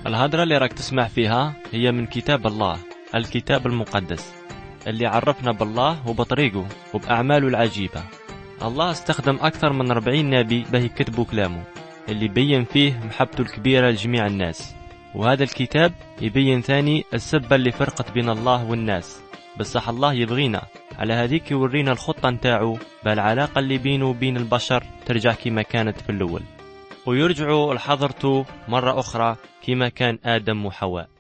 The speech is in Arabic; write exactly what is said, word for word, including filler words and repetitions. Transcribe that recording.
الهضرة اللي راك تسمع فيها هي من كتاب الله، الكتاب المقدس اللي عرفنا بالله وبطريقه وبأعماله العجيبة. الله استخدم أكثر من أربعين نبي به يكتبوا كلامه اللي بين فيه محبته الكبيرة لجميع الناس. وهذا الكتاب يبين ثاني السبة اللي فرقت بين الله والناس، بصح الله يبغينا على هذيك يورينا الخطة نتاعو بالعلاقة اللي بينه وبين البشر ترجع كما كانت في الأول، ويرجعوا لحضرته مرة أخرى كما كان آدم وحواء.